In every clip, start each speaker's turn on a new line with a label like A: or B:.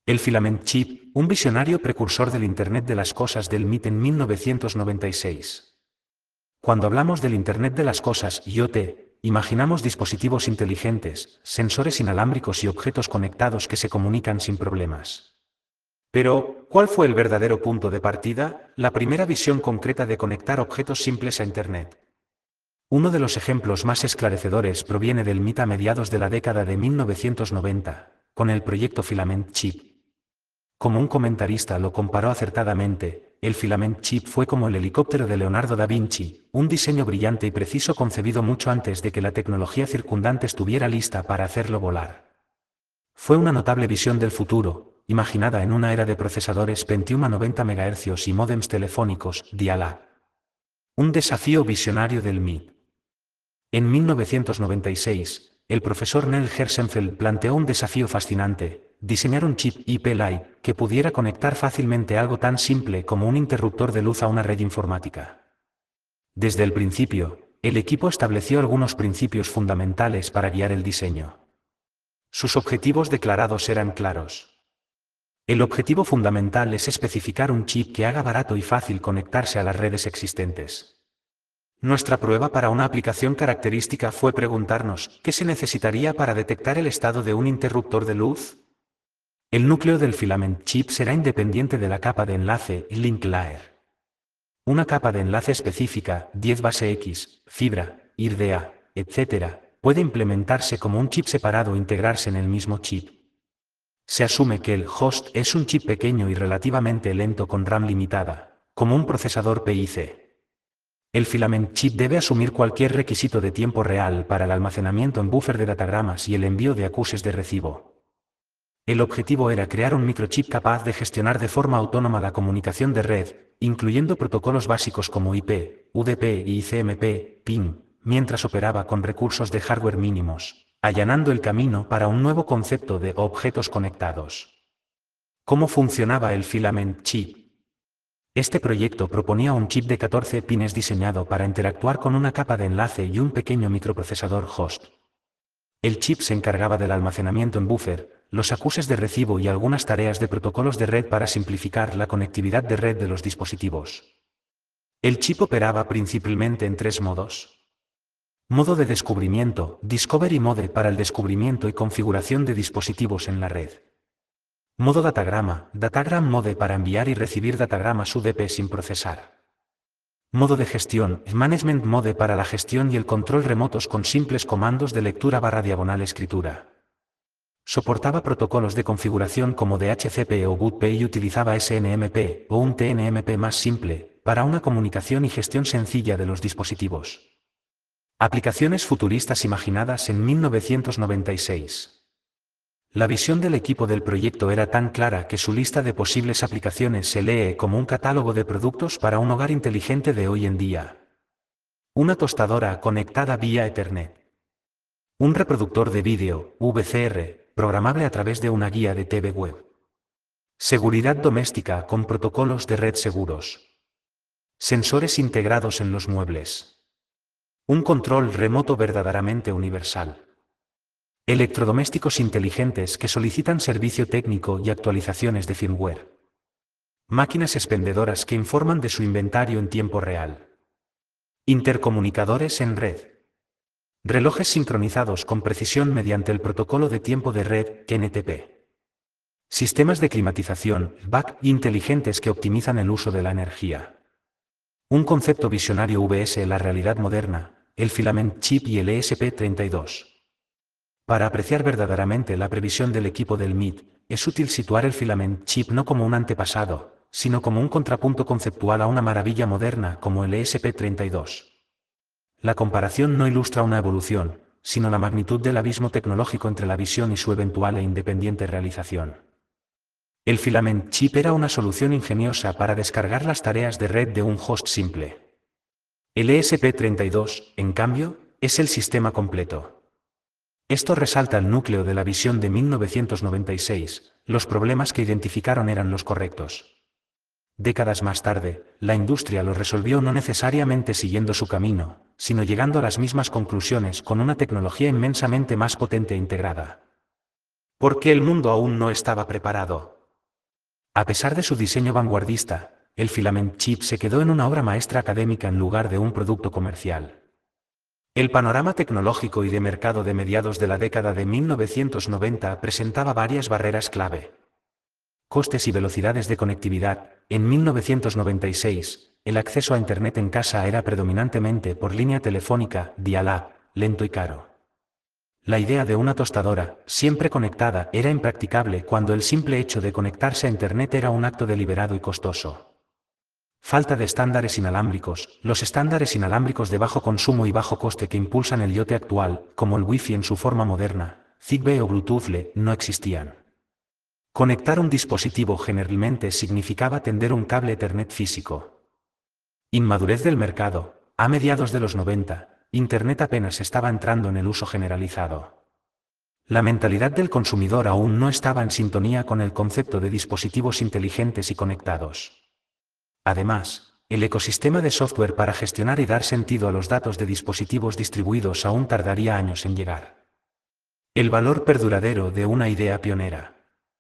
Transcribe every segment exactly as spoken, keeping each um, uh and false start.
A: El filament chip, un visionario precursor del Internet de las Cosas del M I T en mil novecientos noventa y seis. Cuando hablamos del Internet de las Cosas, I O T, imaginamos dispositivos inteligentes, sensores inalámbricos y objetos conectados que se comunican sin problemas. Pero, ¿cuál fue el verdadero punto de partida? La primera visión concreta de conectar objetos simples a Internet. Uno de los ejemplos más esclarecedores proviene del M I T a mediados de la década de mil novecientos noventa, con el proyecto Filament Chip. Como un comentarista lo comparó acertadamente, el Filament Chip fue como el helicóptero de Leonardo da Vinci, un diseño brillante y preciso concebido mucho antes de que la tecnología circundante estuviera lista para hacerlo volar. Fue una notable visión del futuro, imaginada en una era de procesadores Pentium a noventa megahercios y módems telefónicos, dial-up. Un desafío visionario del M I T. En mil novecientos noventa y seis, el profesor Neil Gershenfeld planteó un desafío fascinante: diseñar un chip I P Lite que pudiera conectar fácilmente algo tan simple como un interruptor de luz a una red informática. Desde el principio, el equipo estableció algunos principios fundamentales para guiar el diseño. Sus objetivos declarados eran claros. El objetivo fundamental es especificar un chip que haga barato y fácil conectarse a las redes existentes. Nuestra prueba para una aplicación característica fue preguntarnos, ¿qué se necesitaría para detectar el estado de un interruptor de luz? El núcleo del filament chip será independiente de la capa de enlace link layer. Una capa de enlace específica, diez base X, fibra, I R D A, etcétera, puede implementarse como un chip separado o integrarse en el mismo chip. Se asume que el host es un chip pequeño y relativamente lento con RAM limitada, como un procesador P I C. El filament chip debe asumir cualquier requisito de tiempo real para el almacenamiento en buffer de datagramas y el envío de acuses de recibo. El objetivo era crear un microchip capaz de gestionar de forma autónoma la comunicación de red, incluyendo protocolos básicos como I P, U D P y I C M P, P I N, mientras operaba con recursos de hardware mínimos, allanando el camino para un nuevo concepto de objetos conectados. ¿Cómo funcionaba el filament chip? Este proyecto proponía un chip de catorce pines diseñado para interactuar con una capa de enlace y un pequeño microprocesador host. El chip se encargaba del almacenamiento en buffer, los acuses de recibo y algunas tareas de protocolos de red para simplificar la conectividad de red de los dispositivos. El chip operaba principalmente en tres modos. Modo de descubrimiento, Discovery Mode para el descubrimiento y configuración de dispositivos en la red. Modo datagrama, Datagram Mode para enviar y recibir datagramas U D P sin procesar. Modo de gestión, Management Mode para la gestión y el control remotos con simples comandos de lectura barra diagonal escritura. Soportaba protocolos de configuración como D H C P o B O O T P y utilizaba S N M P o un T N M P más simple, para una comunicación y gestión sencilla de los dispositivos. Aplicaciones futuristas imaginadas en mil novecientos noventa y seis. La visión del equipo del proyecto era tan clara que su lista de posibles aplicaciones se lee como un catálogo de productos para un hogar inteligente de hoy en día. Una tostadora conectada vía Ethernet. Un reproductor de vídeo, V C R, programable a través de una guía de T V web. Seguridad doméstica con protocolos de red seguros. Sensores integrados en los muebles. Un control remoto verdaderamente universal. Electrodomésticos inteligentes que solicitan servicio técnico y actualizaciones de firmware. Máquinas expendedoras que informan de su inventario en tiempo real. Intercomunicadores en red. Relojes sincronizados con precisión mediante el protocolo de tiempo de red, N T P. Sistemas de climatización, B A C, inteligentes que optimizan el uso de la energía. Un concepto visionario versus la realidad moderna, el filament chip y el E S P treinta y dos. Para apreciar verdaderamente la previsión del equipo del M I T, es útil situar el filament chip no como un antepasado, sino como un contrapunto conceptual a una maravilla moderna como el E S P treinta y dos. La comparación no ilustra una evolución, sino la magnitud del abismo tecnológico entre la visión y su eventual e independiente realización. El filament chip era una solución ingeniosa para descargar las tareas de red de un host simple. El E S P treinta y dos, en cambio, es el sistema completo. Esto resalta el núcleo de la visión de mil novecientos noventa y seis, los problemas que identificaron eran los correctos. Décadas más tarde, la industria lo resolvió no necesariamente siguiendo su camino, sino llegando a las mismas conclusiones con una tecnología inmensamente más potente e integrada. Porque el mundo aún no estaba preparado. A pesar de su diseño vanguardista, el filament chip se quedó en una obra maestra académica en lugar de un producto comercial. El panorama tecnológico y de mercado de mediados de la década de mil novecientos noventa presentaba varias barreras clave. Costes y velocidades de conectividad. En mil novecientos noventa y seis, el acceso a Internet en casa era predominantemente por línea telefónica, dial-up, lento y caro. La idea de una tostadora, siempre conectada, era impracticable cuando el simple hecho de conectarse a Internet era un acto deliberado y costoso. Falta de estándares inalámbricos. Los estándares inalámbricos de bajo consumo y bajo coste que impulsan el IoT actual, como el Wi-Fi en su forma moderna, Zigbee o Bluetooth L E, no existían. Conectar un dispositivo generalmente significaba tender un cable Ethernet físico. Inmadurez del mercado. A mediados de los noventa, Internet apenas estaba entrando en el uso generalizado. La mentalidad del consumidor aún no estaba en sintonía con el concepto de dispositivos inteligentes y conectados. Además, el ecosistema de software para gestionar y dar sentido a los datos de dispositivos distribuidos aún tardaría años en llegar. El valor perduradero de una idea pionera.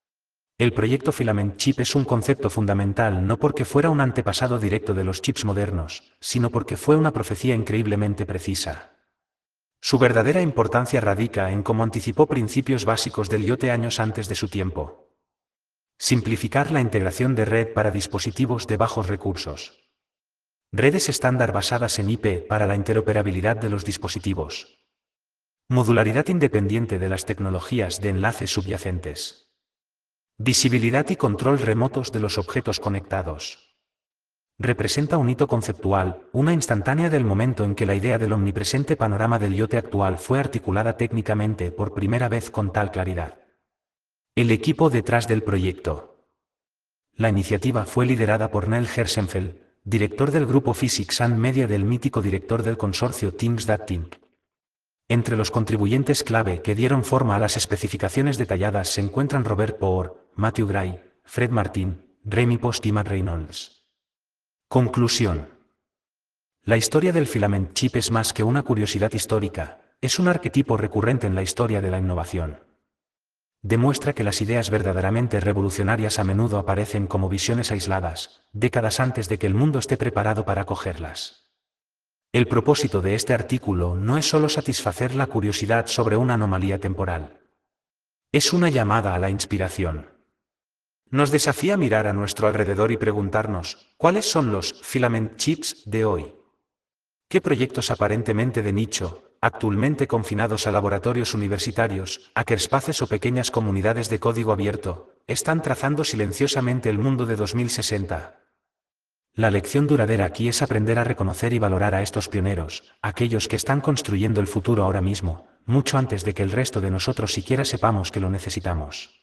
A: El proyecto Filament Chip es un concepto fundamental no porque fuera un antepasado directo de los chips modernos, sino porque fue una profecía increíblemente precisa. Su verdadera importancia radica en cómo anticipó principios básicos del IoT años antes de su tiempo. Simplificar la integración de red para dispositivos de bajos recursos. Redes estándar basadas en I P para la interoperabilidad de los dispositivos. Modularidad independiente de las tecnologías de enlaces subyacentes. Visibilidad y control remotos de los objetos conectados. Representa un hito conceptual, una instantánea del momento en que la idea del omnipresente panorama del IoT actual fue articulada técnicamente por primera vez con tal claridad. El equipo detrás del proyecto. La iniciativa fue liderada por Neil Hersenfeld, director del grupo Physics and Media del mítico director del consorcio Things That Think. Entre los contribuyentes clave que dieron forma a las especificaciones detalladas se encuentran Robert Poor, Matthew Gray, Fred Martin, Remy Post y Matt Reynolds. Conclusión. La historia del filament chip es más que una curiosidad histórica, es un arquetipo recurrente en la historia de la innovación. Demuestra que las ideas verdaderamente revolucionarias a menudo aparecen como visiones aisladas, décadas antes de que el mundo esté preparado para acogerlas. El propósito de este artículo no es solo satisfacer la curiosidad sobre una anomalía temporal. Es una llamada a la inspiración. Nos desafía mirar a nuestro alrededor y preguntarnos, ¿cuáles son los filament chips de hoy? ¿Qué proyectos aparentemente de nicho, actualmente confinados a laboratorios universitarios, hackerspaces o pequeñas comunidades de código abierto, están trazando silenciosamente el mundo de dos mil sesenta? La lección duradera aquí es aprender a reconocer y valorar a estos pioneros, aquellos que están construyendo el futuro ahora mismo, mucho antes de que el resto de nosotros siquiera sepamos que lo necesitamos.